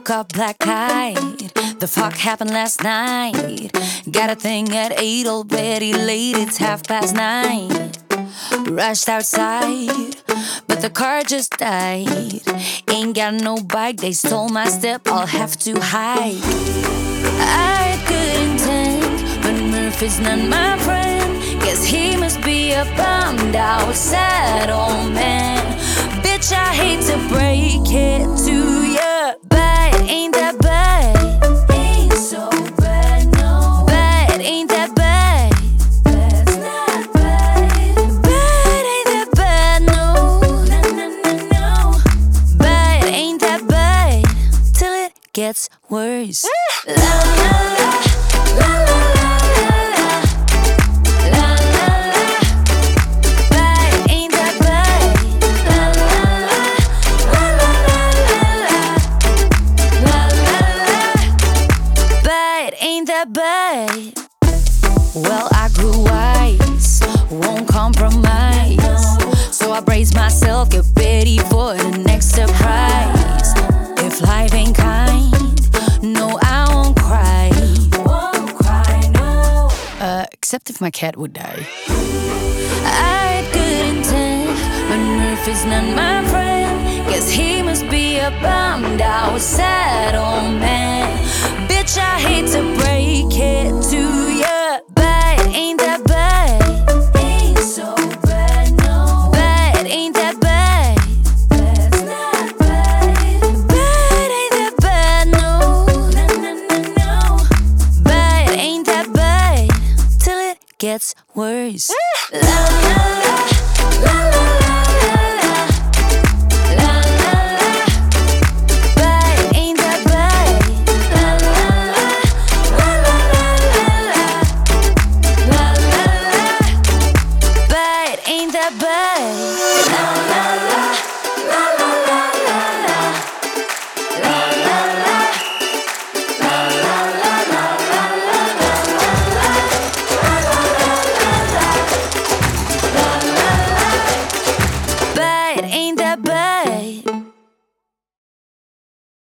woke up black-eyed. The fuck happened last night? Got a thing at 8, already late, it's 9:30. Rushed outside, but the car just died. Ain't got no bike, they stole my step, I'll have to hike. I had good intent, but Murphy's not my friend. Guess he must be a bummed out, sad old man. Bitch, I hate to break it to ya, but ain't that bad? Ain't so bad, no. But ain't that bad? That's not bad. But ain't that bad, no. No, no, no, no. But ain't that bad? Till it gets worse. La la la, la la la. But well, I grew wise, won't compromise. So I brace myself, get ready for the next surprise. If life ain't kind, no, I won't cry. Won't cry, no. Except if my cat would die. I had good intent, but Murphy's not my friend. Guess he must be a bummed out, sad old man. Bitch, I hate to break it to ya, but ain't that bad? Ain't so bad, no. But ain't that bad? That's not bad. But ain't that bad, no. No, no, no, no. But ain't that bad? Till it gets worse. La la la, la la la. Ain't that bad? La la la, la la la.